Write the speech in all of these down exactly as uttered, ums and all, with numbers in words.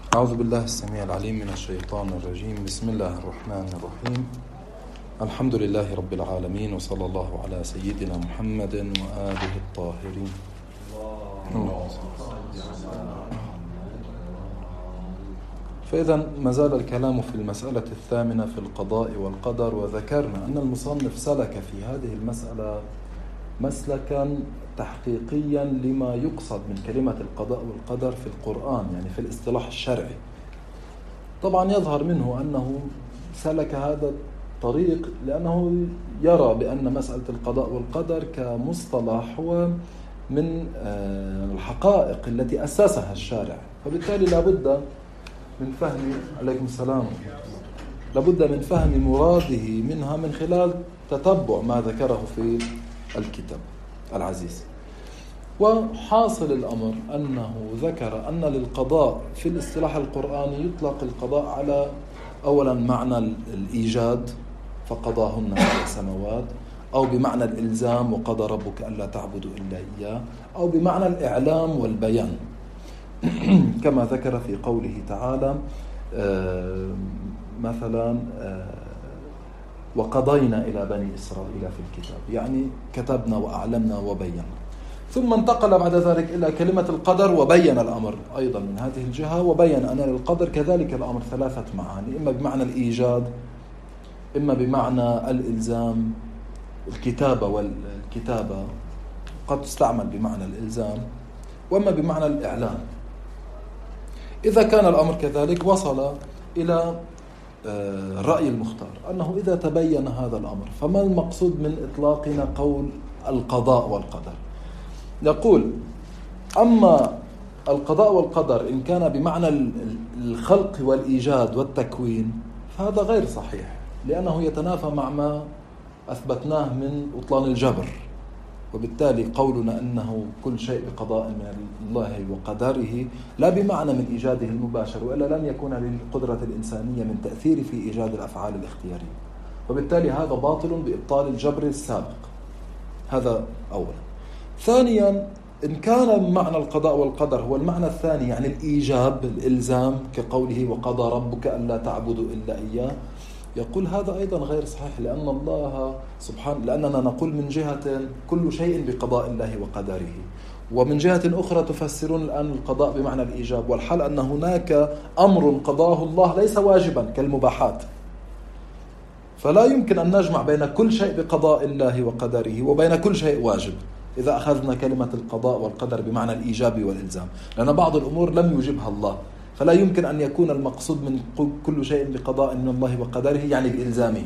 أعوذ بالله السميع العليم من الشيطان الرجيم. بسم الله الرحمن الرحيم. الحمد لله رب العالمين، وصلى الله على سيدنا محمد وآله الطاهرين. فإذا ما زال الكلام في المسألة الثامنة في القضاء والقدر، وذكرنا أن المصنف سلك في هذه المسألة مسلكا تحقيقيا لما يقصد من كلمة القضاء والقدر في القرآن، يعني في الاصطلاح الشرعي. طبعا يظهر منه أنه سلك هذا الطريق لأنه يرى بأن مسألة القضاء والقدر كمصطلح هو من الحقائق التي أسسها الشارع، فبالتالي لابد من فهم عليكم السلام لابد من فهم مراده منها من خلال تتبع ما ذكره في الكتاب العزيز. وحاصل الأمر أنه ذكر أن للقضاء في الاصطلاح القرآني يطلق القضاء على أولا معنى الإيجاد فقضاهن سبع سماوات، أو بمعنى الإلزام وقضى ربك ألا تعبدوا إلا إياه، أو بمعنى الإعلام والبيان كما ذكر في قوله تعالى مثلا وقضينا إلى بني إسرائيل في الكتاب، يعني كتبنا وأعلمنا وبينا. ثم انتقل بعد ذلك إلى كلمة القدر وبين الأمر أيضا من هذه الجهة، وبين أن للقدر كذلك الأمر ثلاثة معاني، إما بمعنى الإيجاد، إما بمعنى الإلزام، الكتابة والكتابة قد تستعمل بمعنى الإلزام، وإما بمعنى الإعلام. إذا كان الأمر كذلك وصل إلى الرأي المختار أنه إذا تبين هذا الأمر فما المقصود من إطلاقنا قول القضاء والقدر؟ نقول أما القضاء والقدر إن كان بمعنى الخلق والإيجاد والتكوين فهذا غير صحيح، لأنه يتنافى مع ما أثبتناه من بطلان الجبر، وبالتالي قولنا أنه كل شيء بقضاء من الله وقدره لا بمعنى من إيجاده المباشر، وإلا لن يكون للقدرة الإنسانية من تأثير في إيجاد الأفعال الاختيارية، وبالتالي هذا باطل بإبطال الجبر السابق. هذا أولا. ثانيا، إن كان معنى القضاء والقدر هو المعنى الثاني، يعني الإيجاب الإلزام كقوله وقضى ربك ألا تعبدوا إلا إياه، يقول هذا أيضا غير صحيح، لأن الله سبحانه لأننا نقول من جهة كل شيء بقضاء الله وقدره، ومن جهة أخرى تفسرون الآن القضاء بمعنى الإيجاب، والحال أن هناك أمر قضاه الله ليس واجبا كالمباحات، فلا يمكن أن نجمع بين كل شيء بقضاء الله وقدره وبين كل شيء واجب إذا أخذنا كلمة القضاء والقدر بمعنى الإيجاب والإلزام، لأن بعض الأمور لم يجبها الله، فلا يمكن أن يكون المقصود من كل شيء بقضاء من الله وقدره يعني بإلزامه.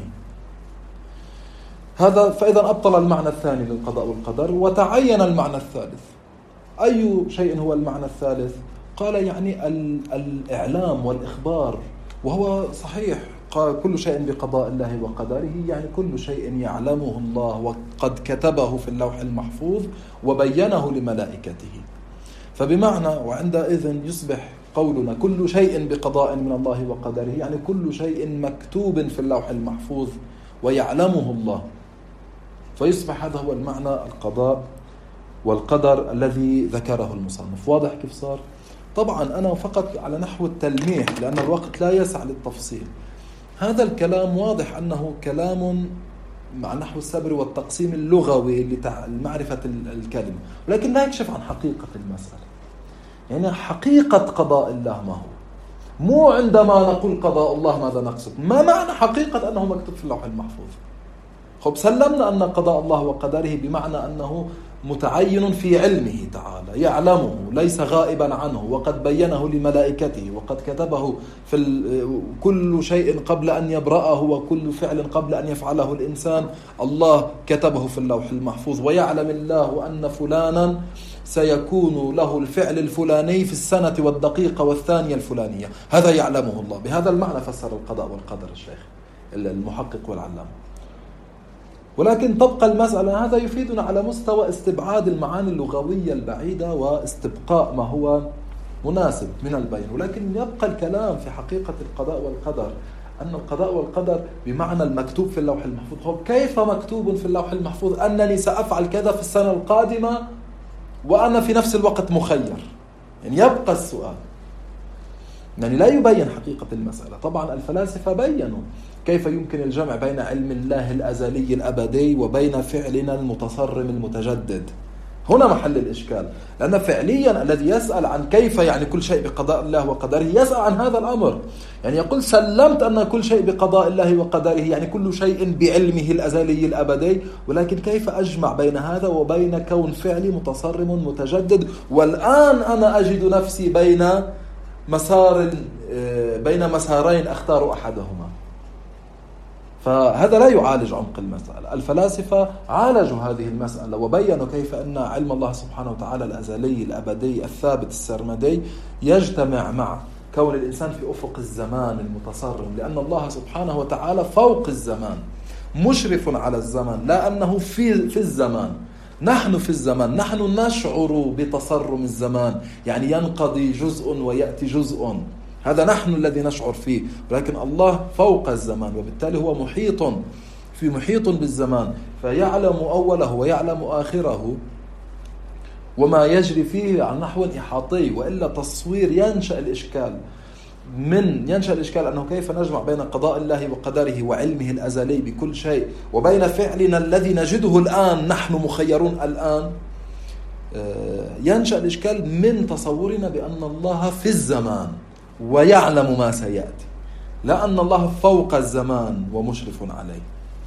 هذا فإذا أبطل المعنى الثاني للقضاء والقدر، وتعين المعنى الثالث. أي شيء هو المعنى الثالث؟ قال يعني الإعلام والإخبار، وهو صحيح، قال كل شيء بقضاء الله وقدره يعني كل شيء يعلمه الله وقد كتبه في اللوح المحفوظ وبينه لملائكته. فبمعنى وعندئذ يصبح قولنا كل شيء بقضاء من الله وقدره يعني كل شيء مكتوب في اللوح المحفوظ ويعلمه الله، فيصبح هذا هو المعنى القضاء والقدر الذي ذكره المصنف. واضح كيف صار؟ طبعا أنا فقط على نحو التلميح لأن الوقت لا يسع للتفصيل. هذا الكلام واضح أنه كلام مع نحو السبر والتقسيم اللغوي لمعرفة الكلمة، ولكن لا يكشف عن حقيقة المسألة. يعني حقيقة قضاء الله ما هو؟ مو عندما نقول قضاء الله ماذا نقصد؟ ما معنى حقيقة أنه مكتوب في اللوح المحفوظ؟ خب سلمنا أن قضاء الله وقدره بمعنى أنه متعين في علمه تعالى، يعلمه ليس غائبا عنه، وقد بينه لملائكته، وقد كتبه في كل شيء قبل أن يبرأه، وكل فعل قبل أن يفعله الإنسان الله كتبه في اللوح المحفوظ، ويعلم الله أن فلانا سيكون له الفعل الفلاني في السنة والدقيقة والثانية الفلانية، هذا يعلمه الله. بهذا المعنى فسر القضاء والقدر الشيخ المحقق والعلامة. ولكن تبقى المسألة، هذا يفيدنا على مستوى استبعاد المعاني اللغوية البعيدة واستبقاء ما هو مناسب من البين، ولكن يبقى الكلام في حقيقة القضاء والقدر أن القضاء والقدر بمعنى المكتوب في اللوح المحفوظ. كيف مكتوب في اللوح المحفوظ أنني سأفعل كذا في السنة القادمة وأنا في نفس الوقت مخير؟ يعني يبقى السؤال. يعني لا يبين حقيقة المسألة. طبعا الفلاسفة بيّنوا كيف يمكن الجمع بين علم الله الأزلي الأبدي وبين فعلنا المتصرم المتجدد. هنا محل الإشكال، لأن فعليا الذي يسأل عن كيف يعني كل شيء بقضاء الله وقدره يسأل عن هذا الأمر، يعني يقول سلمت أن كل شيء بقضاء الله وقدره، يعني كل شيء بعلمه الأزلي الأبدي، ولكن كيف أجمع بين هذا وبين كون فعلي متصرم متجدد، والآن أنا أجد نفسي بين مسار بين مسارين أختار أحدهما. فهذا لا يعالج عمق المسألة. الفلاسفة عالجوا هذه المسألة وبيّنوا كيف أن علم الله سبحانه وتعالى الأزلي الأبدي الثابت السرمدي يجتمع مع كون الإنسان في أفق الزمان المتصرم، لأن الله سبحانه وتعالى فوق الزمان مشرف على الزمان، لا أنه في في الزمان. نحن في الزمان، نحن نشعر بتصرم الزمان، يعني ينقضي جزء ويأتي جزء، هذا نحن الذي نشعر فيه، ولكن الله فوق الزمان، وبالتالي هو محيط في محيط بالزمان، فيعلم أوله ويعلم آخره وما يجري فيه عن نحو إحاطي. وإلا تصوير ينشأ الإشكال من ينشأ الإشكال أنه كيف نجمع بين قضاء الله وقدره وعلمه الأزلي بكل شيء وبين فعلنا الذي نجده الآن، نحن مخيرون الآن. ينشأ الإشكال من تصورنا بأن الله في الزمان ويعلم ما سيأتي، لا أن الله فوق الزمان ومشرف عليه.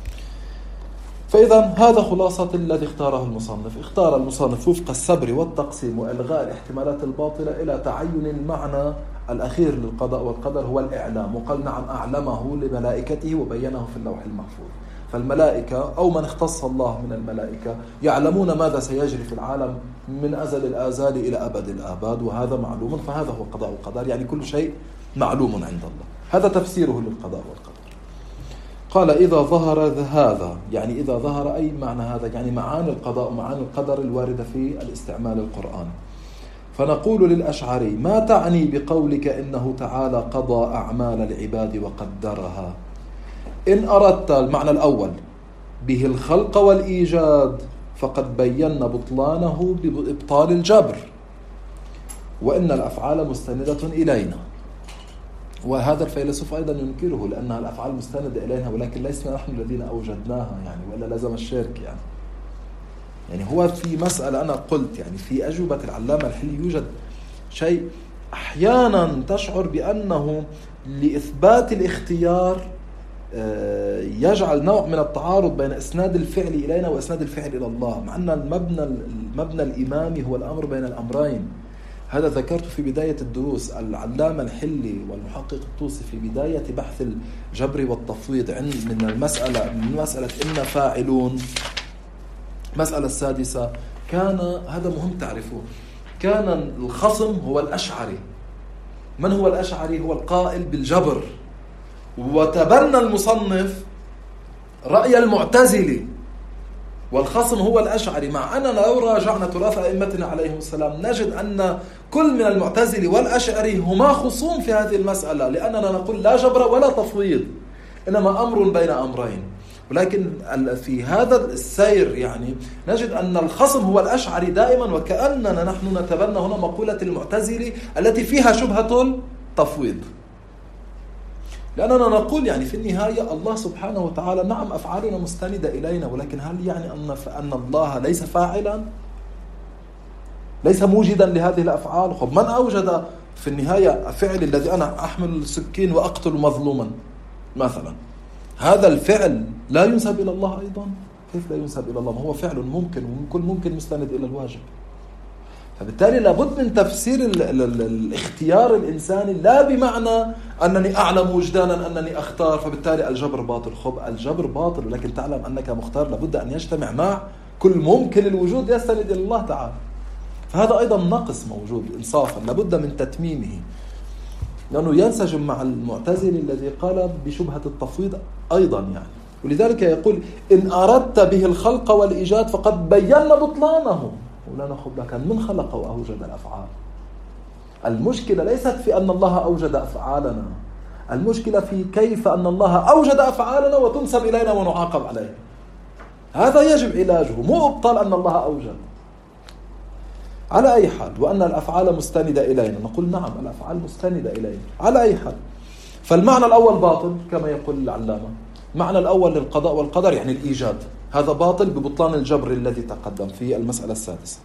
فإذا هذا خلاصة الذي اختاره المصنف. اختار المصنف وفق السبر والتقسيم وإلغاء الاحتمالات الباطلة إلى تعين المعنى الأخير للقضاء والقدر هو الإعلام، وقال نعم أعلمه لملائكته وبينه في اللوح المحفوظ. فالملائكة أو من اختص الله من الملائكة يعلمون ماذا سيجري في العالم من أزل الآزال إلى أبد الآباد، وهذا معلوم، فهذا هو القضاء والقدر، يعني كل شيء معلوم عند الله. هذا تفسيره للقضاء والقدر. قال إذا ظهر هذا، يعني إذا ظهر أي معنى هذا، يعني معاني القضاء ومعاني القدر الواردة في الاستعمال القرآني. فنقول للأشعري ما تعني بقولك إنه تعالى قضى أعمال العباد وقدرها؟ إن أردت المعنى الأول به الخلق والإيجاد فقد بينا بطلانه بإبطال الجبر، وإن الأفعال مستندة إلينا. وهذا الفيلسوف أيضا ينكره، لأنها الأفعال مستندة إلينا ولكن ليسنا نحن الذين أوجدناها، يعني وإلا لازم الشرك. يعني يعني هو في مسألة أنا قلت يعني في أجوبة العلامة الحلي يوجد شيء أحيانا تشعر بأنه لإثبات الاختيار يجعل نوع من التعارض بين إسناد الفعل إلينا وإسناد الفعل إلى الله، مع أن المبنى المبنى الإمامي هو الأمر بين الأمرين. هذا ذكرت في بداية الدروس. العلامة الحلي والمحقق الطوسي في بداية بحث الجبر والتفويض عند من المسألة من مسألة إن فاعلون، مسألة السادسة، كان هذا مهم تعرفوه، كان الخصم هو الأشعري. من هو الأشعري؟ هو القائل بالجبر. وتبنى المصنف رأي المعتزلي، والخصم هو الأشعري، مع أننا لو راجعنا تراث أئمتنا عليهم السلام نجد أن كل من المعتزلي والأشعري هما خصوم في هذه المسألة، لأننا نقول لا جبر ولا تفويض، إنما أمر بين أمرين. ولكن في هذا السير يعني نجد أن الخصم هو الأشعري دائما، وكأننا نحن نتبنى هنا مقولة المعتزلي التي فيها شبهة التفويض، لأننا نقول يعني في النهاية الله سبحانه وتعالى نعم أفعالنا مستندة إلينا، ولكن هل يعني أن أن الله ليس فاعلا؟ ليس موجدا لهذه الأفعال؟ خب من أوجد في النهاية فعل الذي أنا أحمل السكين وأقتل مظلوما مثلا؟ هذا الفعل لا ينسب إلى الله أيضا؟ كيف لا ينسب إلى الله؟ ما هو فعل ممكن، وكل ممكن مستند إلى الواجب. فبالتالي لابد من تفسير ال ال ال الاختيار الإنساني لا بمعنى أنني أعلم وجدانا أنني أختار فبالتالي الجبر باطل. خب الجبر باطل، ولكن تعلم أنك مختار لابد أن يجتمع مع كل ممكن الوجود يستند إلى الله تعالى. فهذا أيضا نقص موجود إنصافا لابد من تتميمه، لأنه ينسجم مع المعتزلي الذي قال بشبهة التفويض أيضا يعني. ولذلك يقول إن أردت به الخلق والإيجاد فقد بينا بطلانه. ولا نخب لك من خلق وأوجد الأفعال. المشكلة ليست في أن الله أوجد أفعالنا، المشكلة في كيف أن الله أوجد أفعالنا وتنسب إلينا ونعاقب عليه. هذا يجب علاجه، مو أبطال أن الله أوجد. على أي حال. وأن الأفعال مستندة إلينا، نقول نعم الأفعال مستندة إلينا على أي حال. فالمعنى الأول باطل كما يقول العلامة. المعنى الأول للقضاء والقدر يعني الإيجاد، هذا باطل ببطلان الجبر الذي تقدم في المسألة السادسة.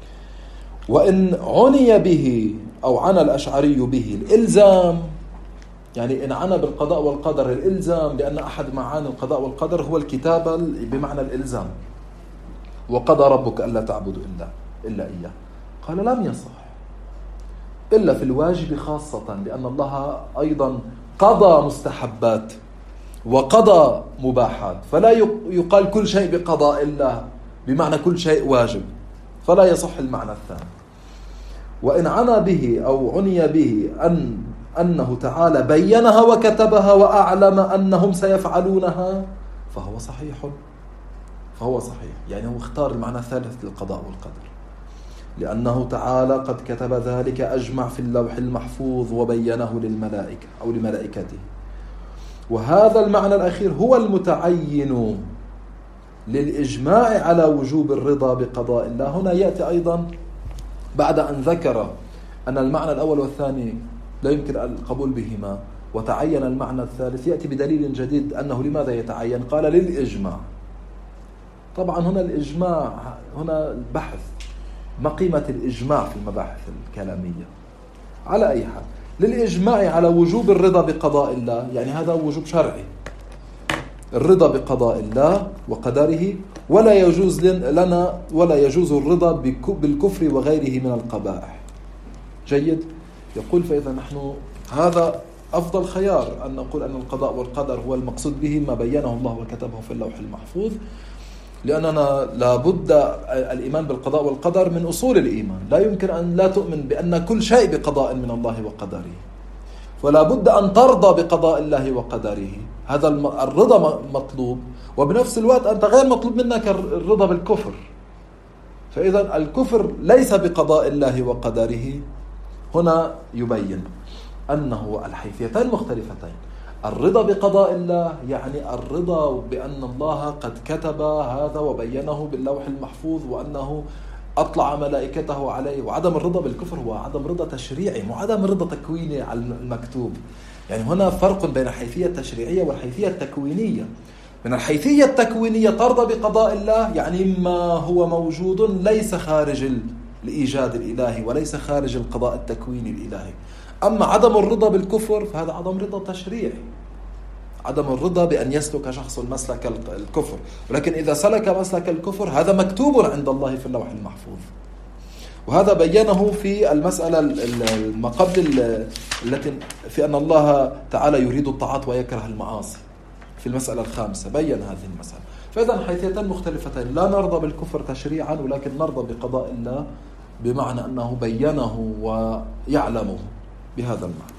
وإن عني به أو عنى الأشعري به الإلزام، يعني إن عنى بالقضاء والقدر الإلزام، لأن أحد معاني القضاء والقدر هو الكتابة بمعنى الإلزام. وقضى ربك ألا تعبدوا إلا إلا إياه، قال لم يصح إلا في الواجب خاصة، لأن الله أيضا قضى مستحبات وقضى مباحات، فلا يقال كل شيء بقضاء الله بمعنى كل شيء واجب، فلا يصح المعنى الثاني. وإن عنى به أو عني به أن أنه تعالى بينها وكتبها وأعلم أنهم سيفعلونها فهو صحيح، فهو صحيح. يعني هو اختار المعنى الثالث للقضاء والقدر، لأنه تعالى قد كتب ذلك أجمع في اللوح المحفوظ وبينه للملائكة أو لملائكته. وهذا المعنى الأخير هو المتعين للإجماع على وجوب الرضا بقضاء الله. هنا يأتي أيضا بعد أن ذكر أن المعنى الأول والثاني لا يمكن القبول بهما وتعين المعنى الثالث، يأتي بدليل جديد أنه لماذا يتعين، قال للإجماع. طبعا هنا الإجماع، هنا البحث ما قيمة الإجماع في المباحث الكلامية. على أي حال للإجماع على وجوب الرضا بقضاء الله، يعني هذا وجوب شرعي، الرضا بقضاء الله وقدره، ولا يجوز لنا ولا يجوز الرضا بالكفر وغيره من القبائح. جيد. يقول فإذا نحن هذا أفضل خيار أن نقول أن القضاء والقدر هو المقصود به ما بينه الله وكتبه في اللوح المحفوظ، لأننا لابد الإيمان بالقضاء والقدر من أصول الإيمان. لا يمكن أن لا تؤمن بأن كل شيء بقضاء من الله وقدره، ولا بد أن ترضى بقضاء الله وقدره. هذا الرضا مطلوب، وبنفس الوقت أنت غير مطلوب منك الرضا بالكفر. فإذا الكفر ليس بقضاء الله وقدره. هنا يبين أنه الحيثيتين مختلفتين. الرضا بقضاء الله يعني الرضا بأن الله قد كتب هذا وبينه باللوح المحفوظ وأنه أطلع ملائكته عليه. وعدم الرضا بالكفر هو عدم رضا تشريعي، مو عدم رضا تكويني على المكتوب. يعني هنا فرق بين الحيثية التشريعية والحيثية التكوينية. من الحيثية التكوينية ترضى بقضاء الله، يعني ما هو موجود ليس خارج الإيجاد الإلهي وليس خارج القضاء التكويني الإلهي. أما عدم الرضا بالكفر فهذا عدم رضا تشريعي، عدم الرضا بأن يسلك شخص مسلك الكفر. ولكن إذا سلك مسلك الكفر هذا مكتوب عند الله في اللوح المحفوظ. وهذا بينه في المسألة ما قبل التي في أن الله تعالى يريد الطاعات ويكره المعاصي، في المسألة الخامسة بين هذه المسألة. فإذا حيثيتين مختلفتين، لا نرضى بالكفر تشريعا ولكن نرضى بقضاء الله بمعنى أنه بينه ويعلمه بهذا المعنى.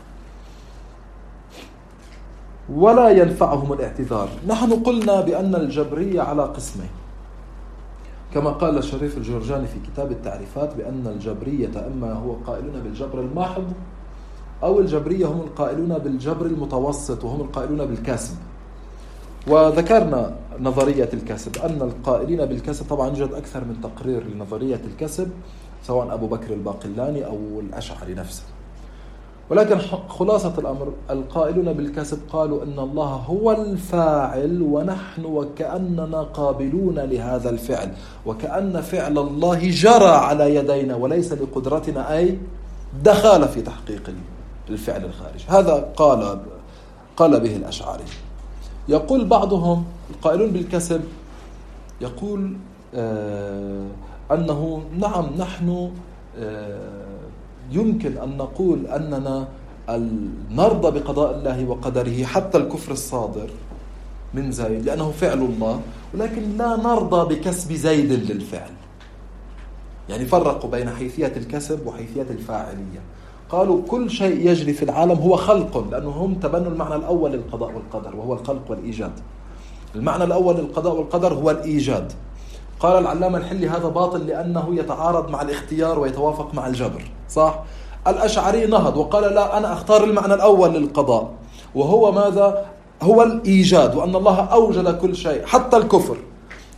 ولا ينفعهم الاعتذار. نحن قلنا بأن الجبرية على قسمين، كما قال الشريف الجرجاني في كتاب التعريفات بأن الجبرية أما هو قائلون بالجبر الماحض أو الجبرية هم القائلون بالجبر المتوسط وهم القائلون بالكسب. وذكرنا نظرية الكسب، أن القائلين بالكسب طبعا يوجد أكثر من تقرير لنظرية الكسب سواء أبو بكر الباقلاني أو الأشعري نفسه. ولكن خلاصة الأمر القائلون بالكسب قالوا إن الله هو الفاعل ونحن وكأننا قابلون لهذا الفعل، وكأن فعل الله جرى على يدينا وليس لقدرتنا أي دخل في تحقيق الفعل الخارج. هذا قال قال به الأشعري. يقول بعضهم القائلون بالكسب يقول آه أنه نعم نحن آه يمكن أن نقول أننا نرضى بقضاء الله وقدره حتى الكفر الصادر من زيد لأنه فعل الله، ولكن لا نرضى بكسب زيد للفعل. يعني فرقوا بين حيثية الكسب وحيثية الفاعلية. قالوا كل شيء يجري في العالم هو خلق، لأنه هم تبنوا المعنى الأول للقضاء والقدر وهو الخلق والإيجاد. المعنى الأول للقضاء والقدر هو الإيجاد. قال العلامة الحلي هذا باطل لأنه يتعارض مع الاختيار ويتوافق مع الجبر، صح؟ الأشعري نهض وقال لا، أنا أختار المعنى الأول للقضاء وهو ماذا؟ هو الإيجاد، وأن الله أوجد كل شيء حتى الكفر.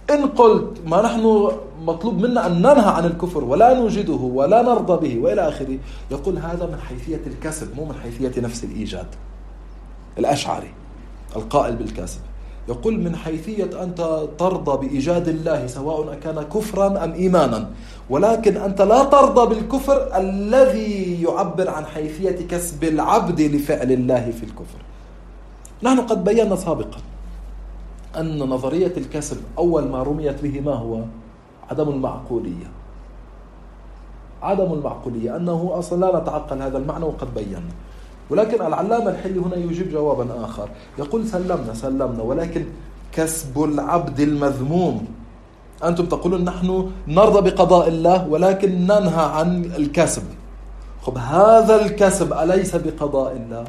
إن قلت ما نحن مطلوب منا أن ننهى عن الكفر ولا نوجده ولا نرضى به وإلى آخره، يقول هذا من حيثية الكسب مو من حيثية نفس الإيجاد. الأشعري القائل بالكسب يقول من حيثية أنت ترضى بإيجاد الله سواء كان كفرا أم إيمانا، ولكن أنت لا ترضى بالكفر الذي يعبر عن حيثية كسب العبد لفعل الله في الكفر. نحن قد بينا سابقا أن نظرية الكسب أول ما رميت به ما هو؟ عدم المعقولية. عدم المعقولية أنه أصلا لا نتعقل هذا المعنى وقد بينا. ولكن العلامة الحلي هنا يجيب جوابا آخر، يقول سلمنا سلمنا ولكن كسب العبد المذموم. أنتم تقولون نحن نرضى بقضاء الله ولكن ننهى عن الكسب. خب هذا الكسب أليس بقضاء الله؟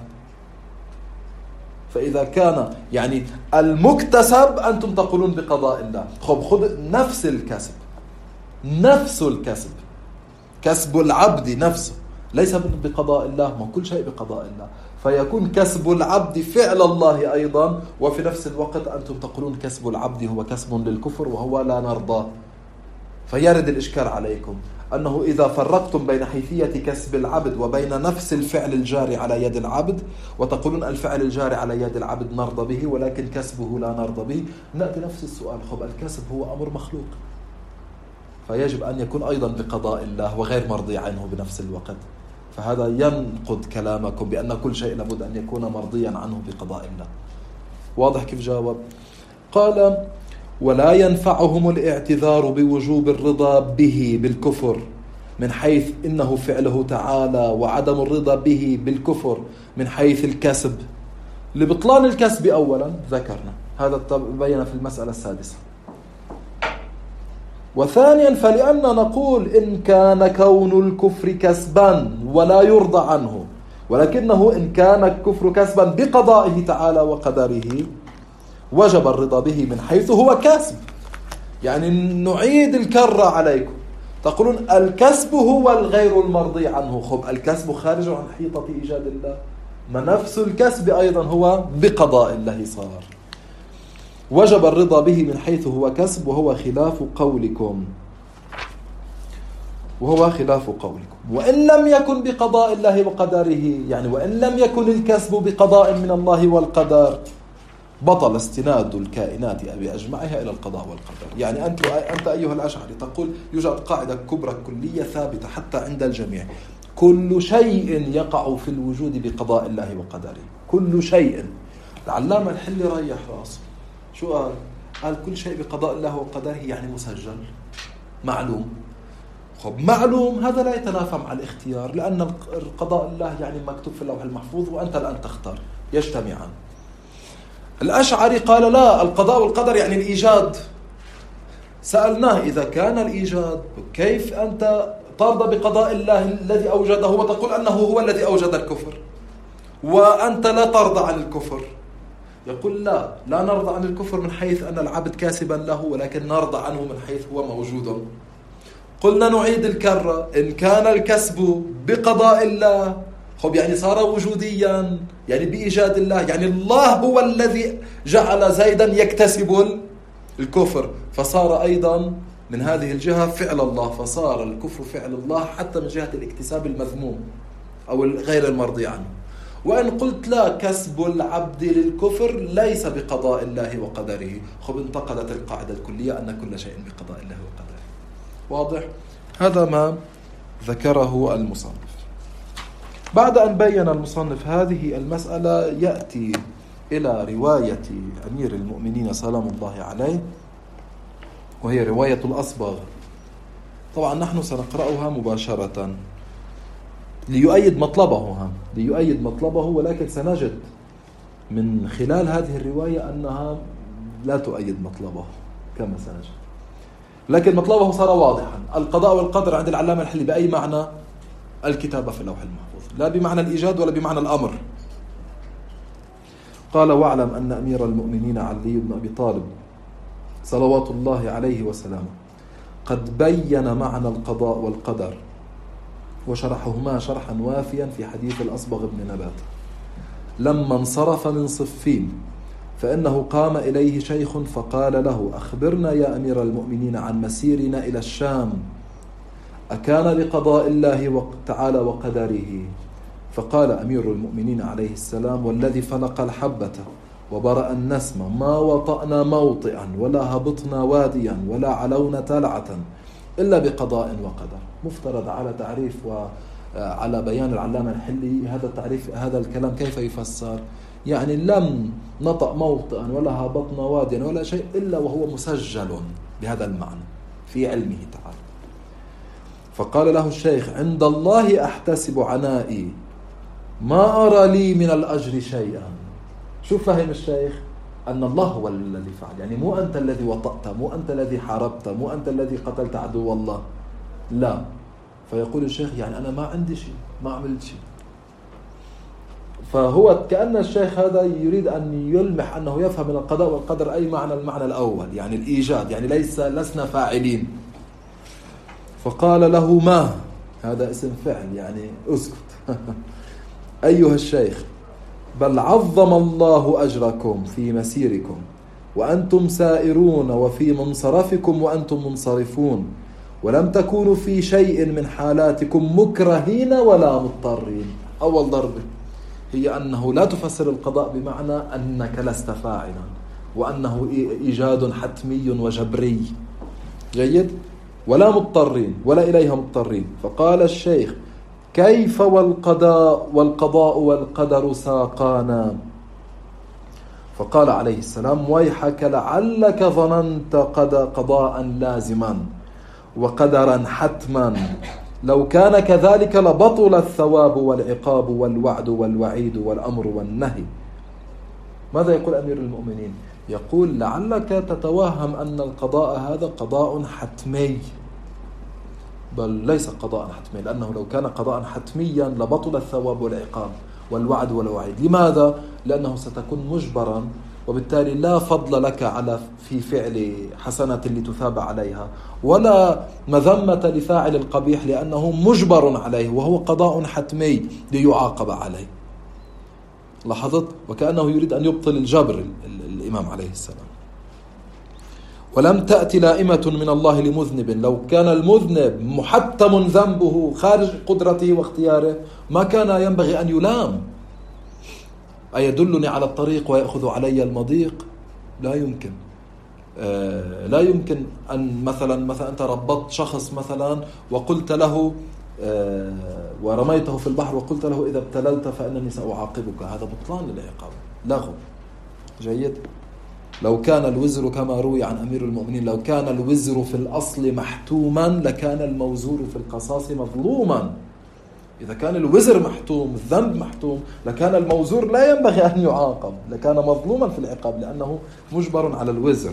فإذا كان يعني المكتسب أنتم تقولون بقضاء الله، خب خذ نفس الكسب، نفس الكسب كسب العبد نفسه ليس بقضاء الله، ما كل شيء بقضاء الله، فيكون كسب العبد فعل الله أيضا، وفي نفس الوقت أنتم تقولون كسب العبد هو كسب للكفر وهو لا نرضى. فيرد الإشكال عليكم أنه إذا فرقتم بين حيثية كسب العبد وبين نفس الفعل الجاري على يد العبد وتقولون الفعل الجاري على يد العبد نرضى به ولكن كسبه لا نرضى به، نأتي نفس السؤال، خب الكسب هو أمر مخلوق فيجب أن يكون أيضا بقضاء الله وغير مرضي عنه بنفس الوقت، فهذا ينقض كلامكم بأن كل شيء لابد أن يكون مرضيا عنه بقضاء الله. واضح كيف جاوب؟ قال ولا ينفعهم الاعتذار بوجوب الرضا به بالكفر من حيث إنه فعله تعالى، وعدم الرضا به بالكفر من حيث الكسب لبطلان الكسب أولا ذكرنا هذا تبين في المسألة السادسة. وثانيا فلأن نقول إن كان كون الكفر كسبا ولا يرضى عنه، ولكنه إن كان الكفر كسبا بقضائه تعالى وقدره وجب الرضا به من حيث هو كسب. يعني نعيد الكرة عليكم، تقولون الكسب هو الغير المرضي عنه، خب الكسب خارج عن حيطة إيجاد الله، ما نفس الكسب أيضا هو بقضاء الله صار، وجب الرضا به من حيث هو كسب وهو خلاف قولكم وهو خلاف قولكم وإن لم يكن بقضاء الله وقدره، يعني وإن لم يكن الكسب بقضاء من الله والقدر بطل استناد الكائنات بأجمعها إلى القضاء والقدر. يعني أنت أنت أيها الأشعري تقول يوجد قاعدة كبرى كلية ثابتة حتى عند الجميع، كل شيء يقع في الوجود بقضاء الله وقدره، كل شيء. العلامة الحلي ريح راسه، شو قال؟ قال كل شيء بقضاء الله وقدره يعني مسجل معلوم. خب معلوم هذا لا يتنافى مع الاختيار، لأن القضاء الله يعني مكتوب في اللوح المحفوظ وأنت الآن تختار، يجتمعان. الأشعري قال لا، القضاء والقدر يعني الإيجاد. سألناه إذا كان الإيجاد كيف أنت ترضى بقضاء الله الذي أوجده وتقول أنه هو الذي أوجد الكفر وأنت لا ترضى عن الكفر؟ يقول لا، لا نرضى عن الكفر من حيث أن العبد كاسبا له، ولكن نرضى عنه من حيث هو موجود. قلنا نعيد الكرة، إن كان الكسب بقضاء الله خب يعني صار وجوديا، يعني بإيجاد الله، يعني الله هو الذي جعل زيدا يكتسب الكفر، فصار أيضا من هذه الجهة فعل الله، فصار الكفر فعل الله حتى من جهة الاكتساب المذموم أو الغير المرضي عنه. وإن قلت لا، كسب العبد للكفر ليس بقضاء الله وقدره، خب انتقدت القاعدة الكلية أن كل شيء بقضاء الله وقدره. واضح؟ هذا ما ذكره المصنف. بعد أن بين المصنف هذه المسألة يأتي إلى رواية أمير المؤمنين سلام الله عليه، وهي رواية الأصبغ. طبعا نحن سنقرأها مباشرة ليؤيد مطلبه هم. ليؤيد مطلبه ولكن سنجد من خلال هذه الرواية أنها لا تؤيد مطلبه كما سنجد، لكن مطلبه صار واضحا. القضاء والقدر عند العلامة الحلي بأي معنى؟ الكتابة في اللوح المحفوظ، لا بمعنى الإيجاد ولا بمعنى الأمر. قال واعلم أن أمير المؤمنين علي بن أبي طالب صلوات الله عليه وسلامه قد بين معنى القضاء والقدر وشرحهما شرحا وافيا في حديث الأصبغ بن نبات لما انصرف من صفين، فإنه قام إليه شيخ فقال له: أخبرنا يا أمير المؤمنين عن مسيرنا إلى الشام، أكان بقضاء الله تعالى وقدره؟ فقال أمير المؤمنين عليه السلام: والذي فلق الحبة وبرأ النسم ما وطأنا موطئا ولا هبطنا واديا ولا علونا تلعة إلا بقضاء وقدر. مفترض على تعريف وعلى بيان العلامة الحلي هذا التعريف، هذا الكلام كيف يفسر؟ يعني لم نطأ موطئا ولا هبطنا واديا ولا شيء إلا وهو مسجل بهذا المعنى في علمه تعالى. فقال له الشيخ: عند الله أحتسب عنائي ما أرى لي من الأجر شيئا. شو فهم الشيخ؟ أن الله هو الذي فعل، يعني مو أنت الذي وطأت، مو أنت الذي حاربت، مو أنت الذي قتلت عدو الله، لا. فيقول الشيخ: يعني أنا ما عندي شيء، ما عملت شيء. فهو كأن الشيخ هذا يريد أن يلمح أنه يفهم من القضاء والقدر أي معنى، المعنى الأول يعني الإيجاد، يعني ليس لسنا فاعلين. فقال له: ما هذا اسم فعل، يعني اسكت. أيها الشيخ، بل عظم الله أجركم في مسيركم وأنتم سائرون، وفي منصرفكم وأنتم منصرفون، ولم تكونوا في شيء من حالاتكم مكرهين ولا مضطرين. أول ضربة هي أنه لا تفسر القضاء بمعنى أنك لست فاعلا وأنه إيجاد حتمي وجبري. جيد؟ ولا مضطرين، ولا إليها مضطرين. فقال الشيخ: كيف والقضاء والقضاء والقدر ساقانا؟ فقال عليه السلام: ويحك لعلك ظننت قضاء لازما وقدرا حتما، لو كان كذلك لبطل الثواب والعقاب والوعد والوعيد والأمر والنهي. ماذا يقول أمير المؤمنين؟ يقول: لعلك تتوهم أن القضاء هذا قضاء حتمي، بل ليس قضاء حتمي، لأنه لو كان قضاء حتميا لبطل الثواب والعقاب والوعد والوعيد. لماذا؟ لأنه ستكون مجبرا، وبالتالي لا فضل لك على في فعل حسنة لتثاب عليها، ولا مذمة لفاعل القبيح لأنه مجبر عليه، وهو قضاء حتمي ليعاقب عليه. لاحظت؟ وكأنه يريد أن يبطل الجبر الإمام عليه السلام. ولم تأتي لائمة من الله لمذنب، لو كان المذنب محتم ذنبه خارج قدرته واختياره ما كان ينبغي أن يلام. أيدلني على الطريق ويأخذ علي المضيق؟ لا يمكن. آه لا يمكن أن مثلا مثلا أنت ربطت شخص مثلا وقلت له آه ورميته في البحر وقلت له إذا ابتللت فإنني سأعاقبك، هذا بطلان للعقاب، لغو. جيد؟ لو كان الوزر كما روي عن أمير المؤمنين، لو كان الوزر في الأصل محتوما لكان الموزور في القصاص مظلوما. إذا كان الوزر محتوم، الذنب محتوم، لكان الموزور لا ينبغي أن يعاقب، لكان مظلوما في العقاب لأنه مجبر على الوزر.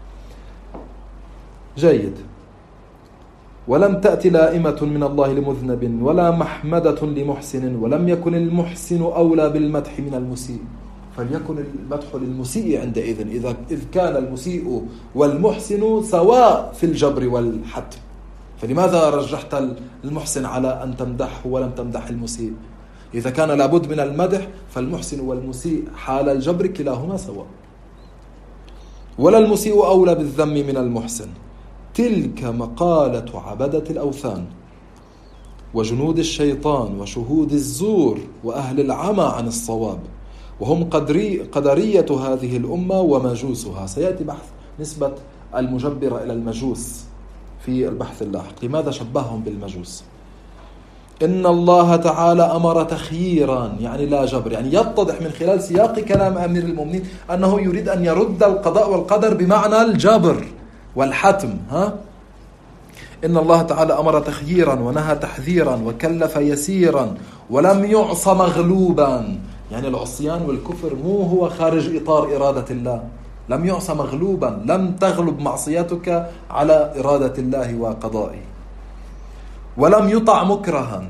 جيد. ولم تأتي لائمة من الله لمذنب ولا محمدة لمحسن، ولم يكن المحسن أولى بالمدح من المسيء، فليكن المدح للمسيء عندئذ إذا إذ كان المسيء والمحسن سواء في الجبر والحتم. فلماذا رجحت المحسن على أن تمدحه ولم تمدح المسيء؟ إذا كان لابد من المدح فالمحسن والمسيء حال الجبر كلاهما سواء. ولا المسيء أولى بالذم من المحسن. تلك مقالة عبدة الأوثان وجنود الشيطان وشهود الزور وأهل العمى عن الصواب، وهم قدري قدرية هذه الأمة ومجوسها. سيأتي بحث نسبة المجبرة إلى المجوس في البحث اللاحق، لماذا شبههم بالمجوس. إن الله تعالى أمر تخييرا، يعني لا جبر، يعني يتضح من خلال سياق كلام أمير المؤمنين أنه يريد أن يرد القضاء والقدر بمعنى الجبر والحتم. ها؟ إن الله تعالى أمر تخييرا ونهى تحذيرا وكلف يسيرا ولم يعص مغلوبا، يعني العصيان والكفر مو هو خارج إطار إرادة الله، لم يعص مغلوبا، لم تغلب معصيتك على إرادة الله وقضائه. ولم يطع مكرها،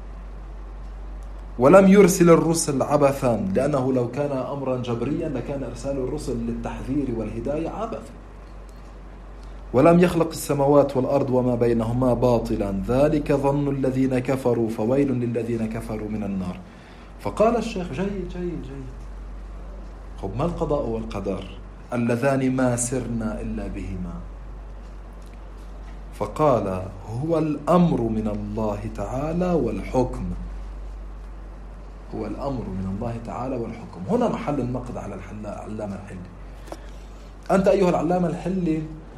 ولم يرسل الرسل عبثا، لأنه لو كان أمرا جبريا لكان إرسال الرسل للتحذير والهداية عبثا. ولم يخلق السماوات والأرض وما بينهما باطلا، ذلك ظن الذين كفروا فويل للذين كفروا من النار. فقال الشيخ: جيد جيد جيد خب ما القضاء والقدر اللذان ما سرنا إلا بهما؟ فقال هو الأمر من الله تعالى والحكم. هو الأمر من الله تعالى والحكم. هنا محل النقد على العلامة الحلي. أنت أيها العلامة الحلي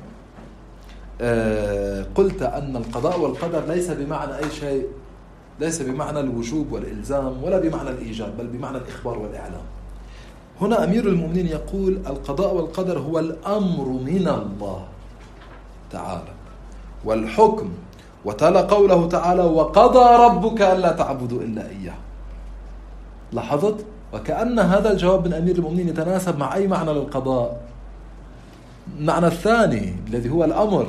قلت أن القضاء والقدر ليس بمعنى أي شيء، ليس بمعنى الوجوب والإلزام ولا بمعنى الإيجاب، بل بمعنى الإخبار والإعلام. هنا أمير المؤمنين يقول القضاء والقدر هو الأمر من الله تعالى والحكم، وتلا قوله تعالى وقضى ربك ألا تعبدوا إلا إياه. لاحظت؟ وكأن هذا الجواب من أمير المؤمنين يتناسب مع أي معنى للقضاء؟ المعنى الثاني الذي هو الأمر،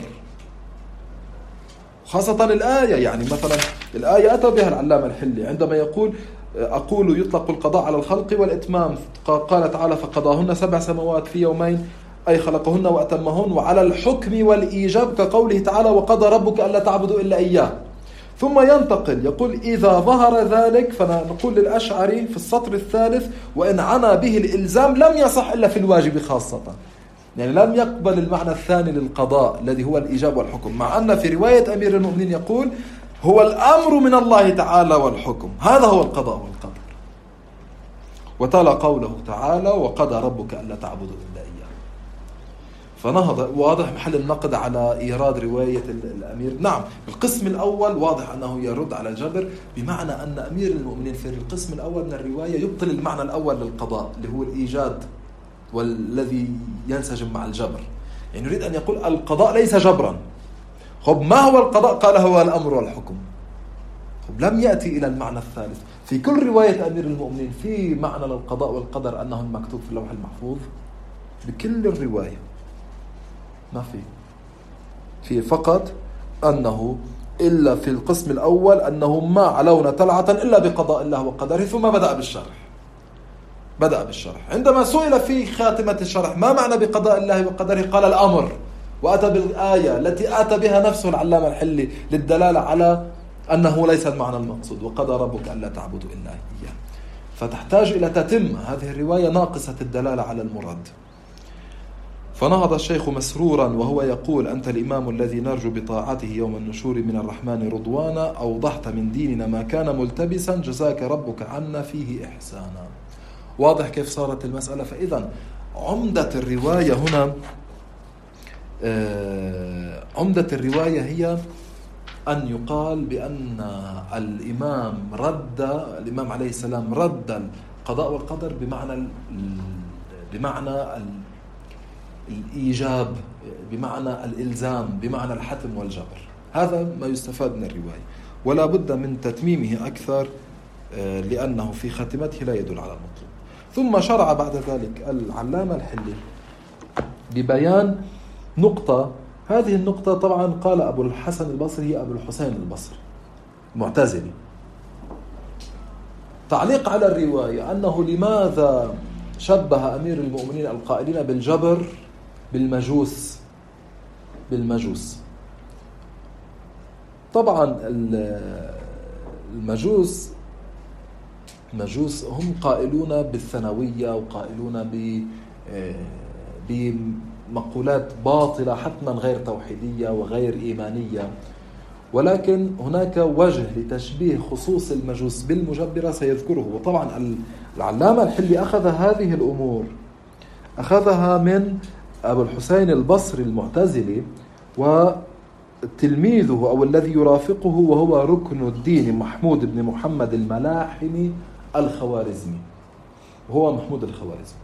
خاصة الآية. يعني مثلا الآية أتى بها العلامة الحلي عندما يقول أقول يطلق القضاء على الخلق والإتمام. قال تعالى فقضاهن سبع سماوات في يومين، أي خلقهن وأتمهن، وعلى الحكم والإيجاب كقوله تعالى وقضى ربك ألا تعبدوا إلا إياه. ثم ينتقل يقول إذا ظهر ذلك فنقول للأشعري في السطر الثالث وإن عنى به الإلزام لم يصح إلا في الواجب خاصة، يعني لم يقبل المعنى الثاني للقضاء الذي هو الإيجاب والحكم، مع أن في رواية أمير المؤمنين يقول هو الأمر من الله تعالى والحكم، هذا هو القضاء والقدر. وتلا قوله تعالى وقضى ربك ألا تعبدوا إلا إياه. فنهض واضح محل النقد على إيراد رواية الأمير. نعم القسم الأول واضح أنه يرد على الجبر، بمعنى أن أمير المؤمنين في القسم الأول من الرواية يبطل المعنى الأول للقضاء اللي هو الإيجاد والذي ينسجم مع الجبر. يعني يريد أن يقول القضاء ليس جبرا. خب ما هو القضاء؟ قال هو الأمر والحكم. خب لم يأتي إلى المعنى الثالث. في كل رواية أمير المؤمنين في معنى للقضاء والقدر أنه المكتوب في اللوح المحفوظ، بكل الرواية ما في في فقط أنه إلا في القسم الأول أنه ما علونا تلعة إلا بقضاء الله وقدره، ثم بدأ بالشرح. بدأ بالشرح عندما سئل في خاتمة الشرح ما معنى بقضاء الله وقدره قال الأمر، وأتى بالآية التي أتى بها نفسه العلامة الحلي للدلالة على أنه ليس المعنى المقصود وقضى ربك ألا تعبدوا إلا إياه. فتحتاج إلى تتم هذه الرواية ناقصة الدلالة على المراد. فنهض الشيخ مسرورا وهو يقول أنت الإمام الذي نرجو بطاعته يوم النشور من الرحمن رضوانا، أوضحت من ديننا ما كان ملتبسا، جزاك ربك عنا فيه إحسانا. واضح كيف صارت المسألة. فإذا عمدة الرواية هنا آه عمدة الرواية هي أن يقال بأن الإمام رد الإمام عليه السلام رد القضاء والقدر بمعنى بمعنى الإيجاب، بمعنى الإلزام، بمعنى الحتم والجبر. هذا ما يستفاد من الرواية، ولا بد من تتميمه أكثر لأنه في خاتمته لا يدل على المطلوب. ثم شرع بعد ذلك العلامة الحلي ببيان نقطة. هذه النقطة طبعا قال أبو الحسن البصري هي أبو الحسين البصري معتزلي. تعليق على الرواية أنه لماذا شبه أمير المؤمنين القائلين بالجبر بالمجوس بالمجوس طبعا المجوس المجوس هم قائلون بالثانوية وقائلون بمقولات باطلة حتما غير توحيدية وغير إيمانية، ولكن هناك وجه لتشبيه خصوص المجوس بالمجبرة سيذكره. وطبعا العلامة الحلي أخذ هذه الأمور أخذها من أبو الحسين البصري المعتزلي وتلميذه أو الذي يرافقه وهو ركن الدين محمود بن محمد الملاحمي الخوارزمي، وهو محمود الخوارزمي.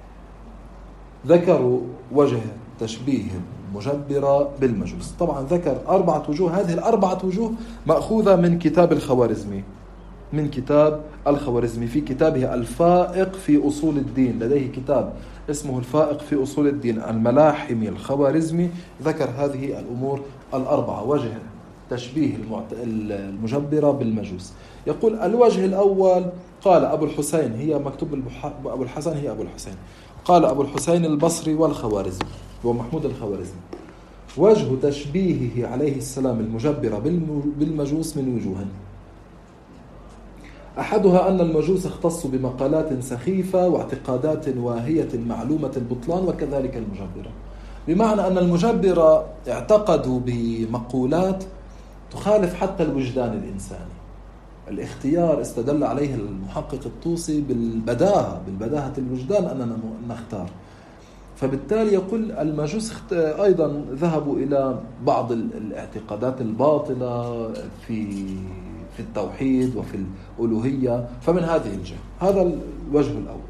ذكروا وجه تشبيه المجبرة بالمجوس. طبعا ذكر أربعة وجوه، هذه الأربعة وجوه مأخوذة من كتاب الخوارزمي من كتاب الخوارزمي في كتابه الفائق في أصول الدين. لديه كتاب اسمه الفائق في أصول الدين الملاحمي الخوارزمي، ذكر هذه الأمور الأربعة، وجه تشبيه المجبرة بالمجوس. يقول الوجه الأول قال أبو الحسين هي مكتوب أبو الحسن هي أبو الحسين قال أبو الحسين البصري والخوارزمي ومحمود الخوارزمي. وجه تشبيهه عليه السلام المجبرة بالمجوس من وجوه. أحدها أن المجوس اختصوا بمقالات سخيفة واعتقادات واهية معلومة البطلان، وكذلك المجبرة، بمعنى أن المجبرة اعتقدوا بمقولات تخالف حتى الوجدان الإنساني. الاختيار استدل عليه المحقق الطوسي بالبداهة بالبداهة الوجدان أننا نختار. فبالتالي يقول المجوس أيضا ذهبوا إلى بعض الاعتقادات الباطلة في في التوحيد وفي الألوهية. فمن هذه الجهة هذا الوجه الأول.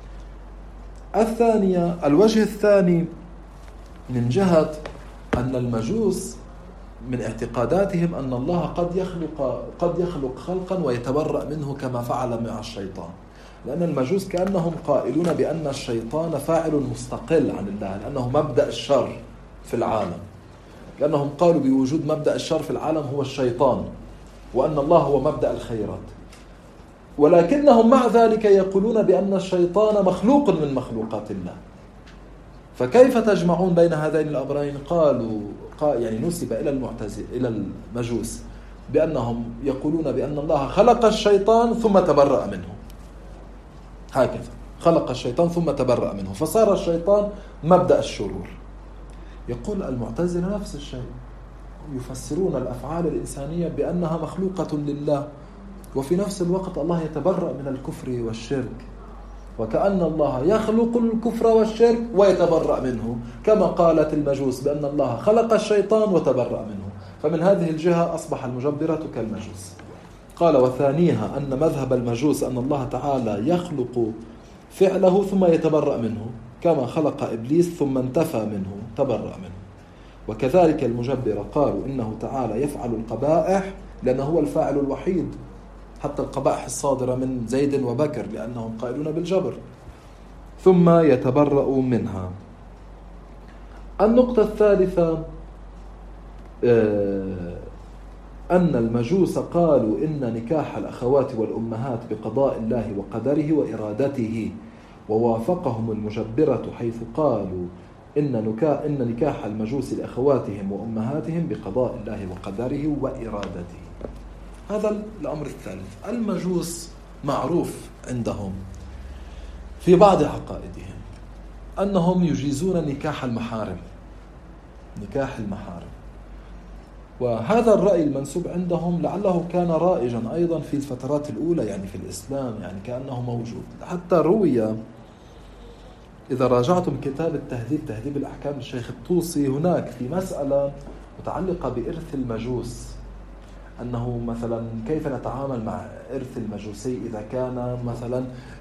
الثانية الوجه الثاني من جهة أن المجوس من اعتقاداتهم أن الله قد يخلق قد يخلق خلقا ويتبرأ منه كما فعل مع الشيطان، لأن المجوس كأنهم قائلون بأن الشيطان فاعل مستقل عن الله، لأنه مبدأ الشر في العالم، لأنهم قالوا بوجود مبدأ الشر في العالم هو الشيطان، وأن الله هو مبدأ الخيرات. ولكنهم مع ذلك يقولون بأن الشيطان مخلوق من مخلوقات الله. فكيف تجمعون بين هذين الأمرين؟ قالوا يعني نسب إلى المعتزلة إلى المجوس بأنهم يقولون بأن الله خلق الشيطان ثم تبرأ منه، هكذا خلق الشيطان ثم تبرأ منه فصار الشيطان مبدأ الشرور. يقول المعتزلة نفس الشيء، يفسرون الأفعال الإنسانية بأنها مخلوقة لله، وفي نفس الوقت الله يتبرأ من الكفر والشرك، وكأن الله يخلق الكفر والشرك ويتبرأ منه، كما قالت المجوس بأن الله خلق الشيطان وتبرأ منه. فمن هذه الجهة أصبح المجبرة كالمجوس. قال وثانيها أن مذهب المجوس أن الله تعالى يخلق فعله ثم يتبرأ منه، كما خلق إبليس ثم انتفى منه تبرأ منه. وكذلك المجبرة قالوا إنه تعالى يفعل القبائح لأنه هو الفاعل الوحيد، حتى القبائح الصادرة من زيد وبكر، لأنهم قائلون بالجبر، ثم يتبرأ منها. النقطة الثالثة أن المجوس قالوا إن نكاح الأخوات والأمهات بقضاء الله وقدره وإرادته، ووافقهم المجبرة حيث قالوا إن نكاح, إن نكاح المجوس لأخواتهم وأمهاتهم بقضاء الله وقدره وإرادته. هذا الأمر الثالث. المجوس معروف عندهم في بعض عقائدهم أنهم يجيزون نكاح المحارم، نكاح المحارم. وهذا الرأي المنسوب عندهم لعله كان رائجا أيضا في الفترات الأولى يعني في الإسلام، يعني كأنه موجود. حتى روي إذا راجعتم كتاب التهذيب تهذيب الأحكام للشيخ الطوسي، هناك في مسألة متعلقة بإرث المجوس، أنه مثلا كيف نتعامل مع إرث المجوسي إذا كان مثلا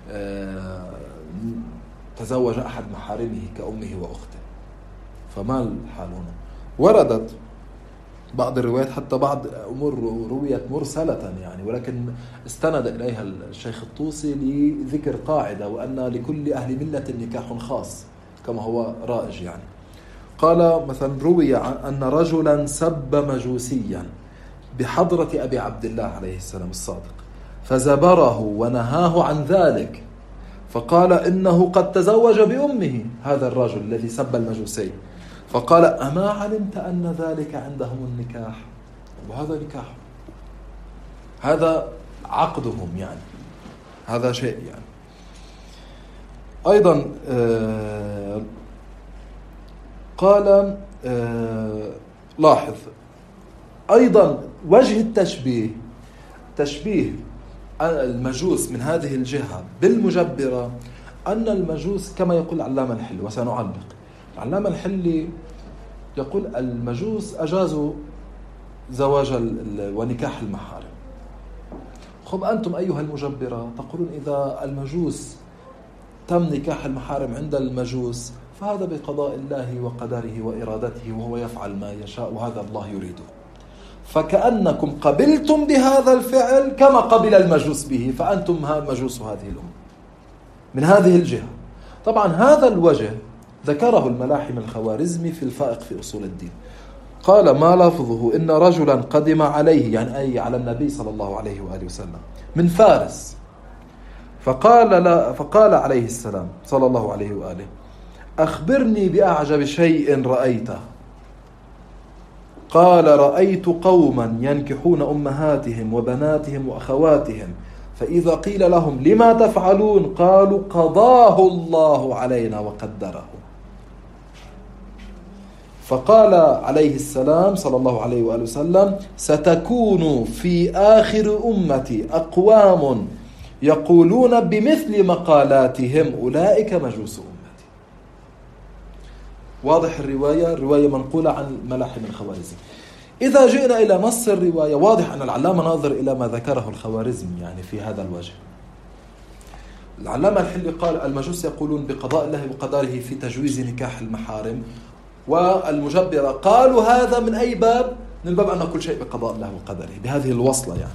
تزوج أحد محارمه كأمه وأخته، فما الحال هنا؟ وردت بعض الروايات حتى بعض أمور رويت مرسلة يعني، ولكن استند إليها الشيخ الطوسي لذكر قاعدة، وأن لكل أهل ملة نكاح خاص كما هو رائج يعني. قال مثلا روي أن رجلا سب مجوسيا بحضرة أبي عبد الله عليه السلام الصادق، فزبره ونهاه عن ذلك، فقال إنه قد تزوج بأمه هذا الرجل الذي سب المجوسي، فقال أما علمت أن ذلك عندهم النكاح؟ وهذا نكاح، هذا عقدهم يعني، هذا شيء يعني. أيضا آه قال آه لاحظ أيضا وجه التشبيه، تشبيه المجوس من هذه الجهة بالمجبرة، أن المجوس كما يقول علامة الحلي، وسنعلق علامة الحلي يقول المجوس أجازوا زواج ونكاح المحارم. خب أنتم أيها المجبرة تقولون إذا المجوس تم نكاح المحارم عند المجوس فهذا بقضاء الله وقدره وإرادته، وهو يفعل ما يشاء وهذا الله يريده، فكأنكم قبلتم بهذا الفعل كما قبل المجوس به، فأنتم مجوس هذه الأمة من هذه الجهة. طبعا هذا الوجه ذكره الملاحم الخوارزمي في الفائق في أصول الدين. قال ما لفظه إن رجلا قدم عليه، يعني أي على النبي صلى الله عليه وآله وسلم من فارس، فقال, لا فقال عليه السلام صلى الله عليه وآله أخبرني بأعجب شيء رأيته. قال رأيت قوما ينكحون أمهاتهم وبناتهم وأخواتهم فإذا قيل لهم لما تفعلون قالوا قضاه الله علينا وقدره. فقال عليه السلام صلى الله عليه وآله وسلم: ستكون في آخر أمتي أقوام يقولون بمثل مقالاتهم أولئك مجوس أمتي. واضح الرواية، الرواية منقولة عن ملاحم الخوارزمي. إذا جئنا إلى نص الرواية واضح أن العلامة ناظر إلى ما ذكره الخوارزمي يعني في هذا الوجه. العلامة الحلي قال: المجوس يقولون بقضاء الله وقدره في تجويز نكاح المحارم، والمجبرة قالوا هذا من أي باب؟ من باب أن كل شيء بقضاء الله وقدره، بهذه الوصلة يعني.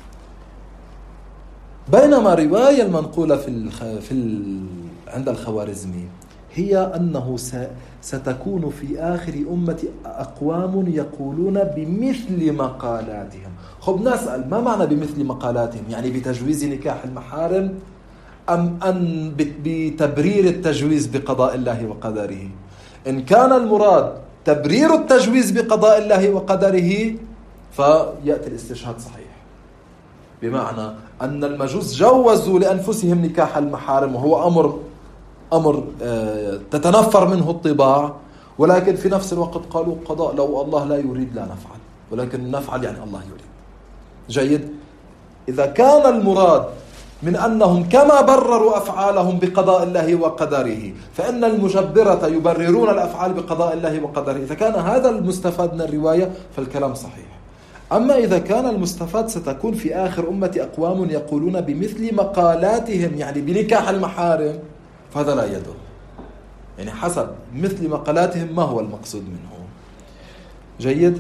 بينما الرواية المنقولة في الخ... في ال... عند الخوارزمي هي أنه س... ستكون في آخر أمة أقوام يقولون بمثل مقالاتهم. خب نسأل: ما معنى بمثل مقالاتهم؟ يعني بتجويز نكاح المحارم أم أن بتبرير التجويز بقضاء الله وقدره؟ إن كان المراد تبرير التجويز بقضاء الله وقدره فيأتي الاستشهاد صحيح، بمعنى أن المجوس جوزوا لأنفسهم نكاح المحارم، وهو أمر أمر تتنفر منه الطباع، ولكن في نفس الوقت قالوا قضاء لو الله لا يريد لا نفعل، ولكن نفعل يعني الله يريد. جيد. إذا كان المراد من أنهم كما برروا أفعالهم بقضاء الله وقدره فإن المجبرة يبررون الأفعال بقضاء الله وقدره، إذا كان هذا المستفاد من الرواية فالكلام صحيح. أما إذا كان المستفاد ستكون في آخر أمة أقوام يقولون بمثل مقالاتهم يعني بنكاح المحارم، فهذا لا يدل. يعني حسب مثل مقالاتهم ما هو المقصود منه. جيد.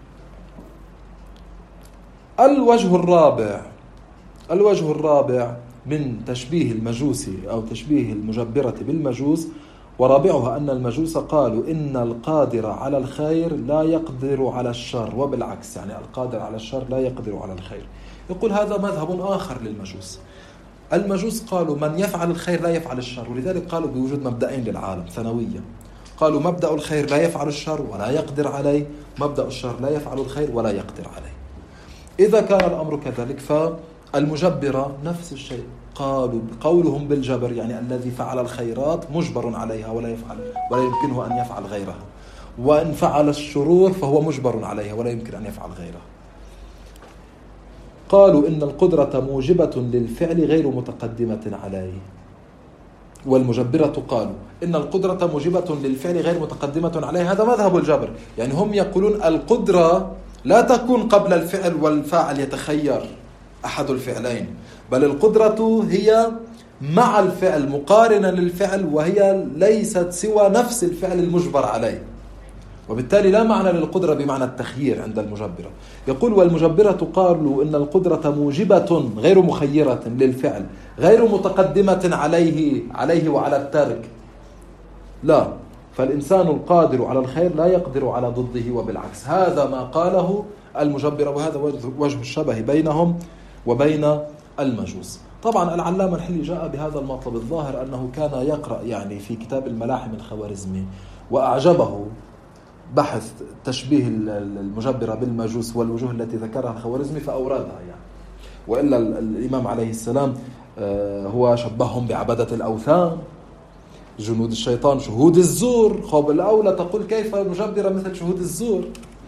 الوجه الرابع الوجه الرابع من تشبيه المجوس أو تشبيه المجبرة بالمجوس، ورابعها أن المجوس قالوا إن القادر على الخير لا يقدر على الشر، وبالعكس يعني القادر على الشر لا يقدر على الخير. يقول هذا مذهب آخر للمجوس. المجوس قالوا من يفعل الخير لا يفعل الشر، ولذلك قالوا بوجود مبدأين للعالم ثانوية. قالوا مبدأ الخير لا يفعل الشر ولا يقدر عليه، مبدأ الشر لا يفعل الخير ولا يقدر عليه. إذا كان الأمر كذلك فالمجبرة نفس الشيء، قالوا قولهم بالجبر يعني الذي فعل الخيرات مجبر عليها ولا يفعل ولا يمكنه أن يفعل غيرها، وإن فعل الشرور فهو مجبر عليها ولا يمكن أن يفعل غيرها. قالوا إن القدرة موجبة للفعل غير متقدمة عليه، والمجبرة قالوا إن القدرة موجبة للفعل غير متقدمة عليه. هذا مذهب الجبر، يعني هم يقولون القدرة لا تكون قبل الفعل والفاعل يتخير أحد الفعلين، بل القدرة هي مع الفعل مقارنة للفعل، وهي ليست سوى نفس الفعل المجبر عليه، وبالتالي لا معنى للقدرة بمعنى التخيير عند المجبرة. يقول والمجبرة قالوا إن القدرة موجبة غير مخيرة للفعل غير متقدمة عليه عليه وعلى الترك. لا، فالإنسان القادر على الخير لا يقدر على ضده وبالعكس. هذا ما قاله المجبرة، وهذا وجه الشبه بينهم وبين المجوس. طبعا العلامة الحلي جاء بهذا المطلب، الظاهر أنه كان يقرأ يعني في كتاب الملاحم الخوارزمي وأعجبه بحث تشبيه المجبرة بالمجوس والوجوه التي ذكرها الخوارزمي فأوردها يعني. وإلا الإمام عليه السلام هو شبههم بعبدة الأوثان، جنود الشيطان، شهود الزور. خب الأولى تقول كيف مجبرة مثل شهود الزور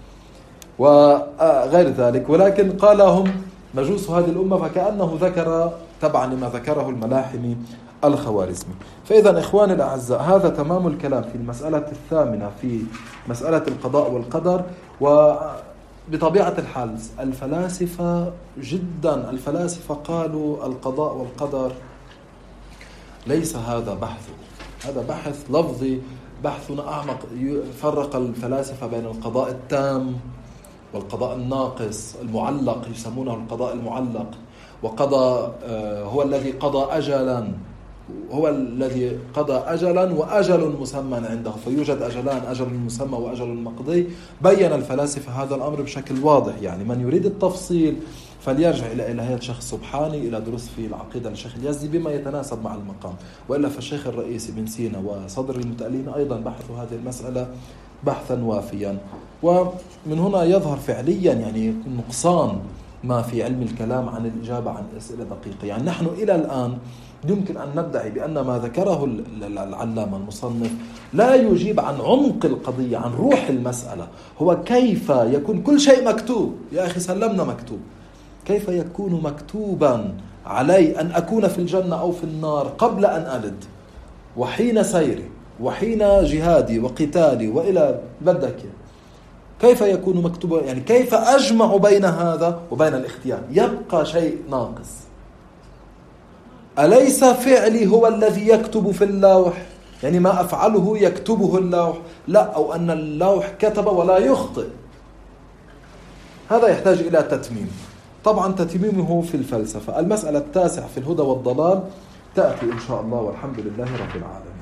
وغير ذلك، ولكن قالهم مجوس هذه الأمة، فكأنه ذكر تبعا لما ذكره الملاحمي الخوارزمي. فإذا إخواني الأعزاء هذا تمام الكلام في المسألة الثامنة في مسألة القضاء والقدر. وبطبيعة الحال الفلاسفة جدا الفلاسفة قالوا القضاء والقدر ليس هذا بحث، هذا بحث لفظي، بحثنا أعمق. فرق الفلاسفة بين القضاء التام والقضاء الناقص المعلق، يسمونه القضاء المعلق. وقضى هو الذي قضى أجلا، هو الذي قضى أجلا وأجل مسمى عنده، فيوجد أجلان، أجل مسمى وأجل مقضي. بين الفلاسفة هذا الأمر بشكل واضح. يعني من يريد التفصيل فليرجع إلى إلهية شيخ السبحاني، إلى دروس في العقيدة للشيخ اليزدي بما يتناسب مع المقام. وإلا فالشيخ الرئيسي بن سينا وصدر المتألين أيضا بحثوا هذه المسألة بحثا وافيا. ومن هنا يظهر فعليا يعني نقصان ما في علم الكلام عن الإجابة عن أسئلة دقيقة. يعني نحن إلى الآن يمكن أن ندعي بأن ما ذكره العلامة المصنف لا يجيب عن عمق القضية، عن روح المسألة. هو كيف يكون كل شيء مكتوب، يا أخي سلمنا مكتوب، كيف يكون مكتوبا علي أن أكون في الجنة أو في النار قبل أن ألد، وحين سيري وحين جهادي وقتالي وإلى بدك، كيف يكون مكتوبا؟ يعني كيف أجمع بين هذا وبين الاختيار؟ يبقى شيء ناقص. أليس فعلي هو الذي يكتب في اللوح؟ يعني ما أفعله يكتبه اللوح؟ لا، أو أن اللوح كتب ولا يخطئ. هذا يحتاج إلى تتميم، طبعا تتميمه في الفلسفة. المسألة التاسعة في الهدى والضلال تأتي إن شاء الله، والحمد لله رب العالمين.